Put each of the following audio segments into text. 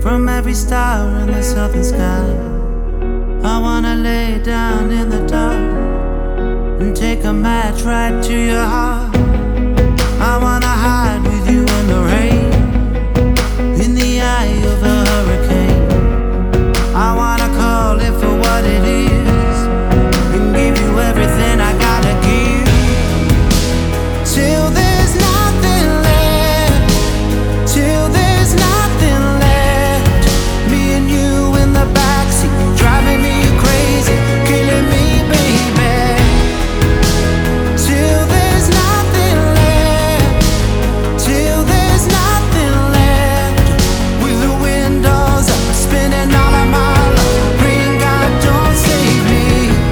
from every star in the southern sky. I wanna lay down in the dark and take a match right to your heart. I wanna hide with you in the rain, in the eye of a hurricane. I wanna call it for what it is and give you everything I gotta give, till there's nothing left, till there's nothing left. Me and you in the backseat, driving me crazy, killing me, baby. Till there's nothing left, till there's nothing left. With the windows up, spinning all of my love, praying God don't save me.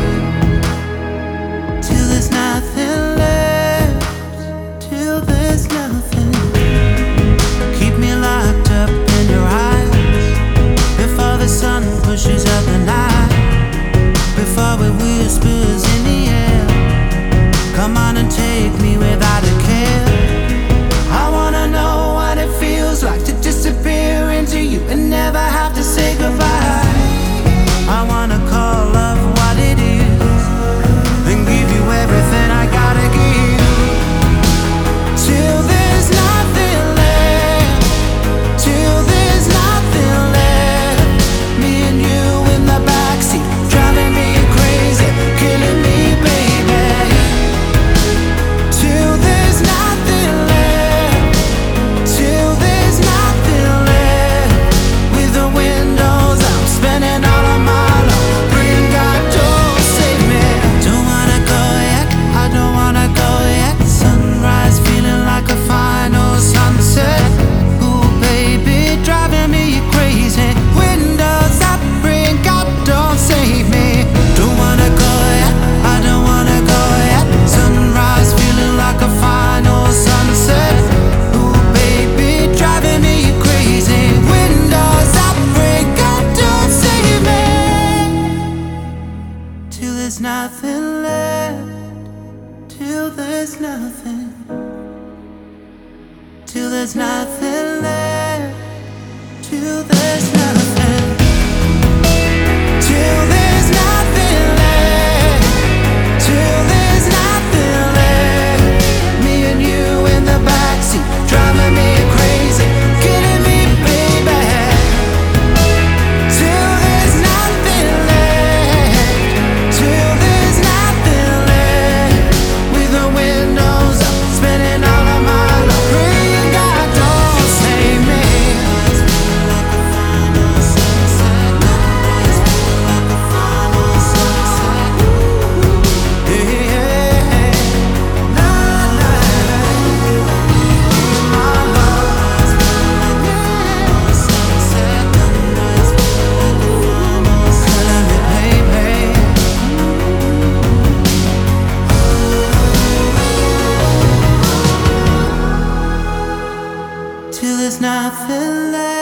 Till there's nothing left, till there's nothing. Keep me locked up in your eyes before the sun pushes out the night, before it whispers in the air. Come on and take me without a care. I wanna know what it feels like to disappear into you and never have to say goodbye. I wanna call love what it is and give you everything I gotta give, till there's nothing left, till there's nothing left. Me and you in the backseat, driving me crazy, killing me, baby. Till there's nothing left, till there's nothing left. With the windows up, spending all of my love, praying God don't save me. Don't wanna go yet, I don't wanna go yet. Sunrise feeling like a final sunset. Ooh, baby, driving me crazy. Windows up, praying God don't save me. Don't wanna go yet, I don't wanna go yet. Sunrise feeling like a final sunset. Ooh, baby, driving me crazy. Windows up, praying God don't save me. Till there's nothing left, till there's nothing, till there's nothing left, till there's nothing, till there's nothing left, till there's nothing left. Me and you in the backseat, driving me crazy, killing me, baby. Till there's nothing left, till there's nothing left. With the windows up, spending all of my love, praying God don't save me. Till there's nothing left.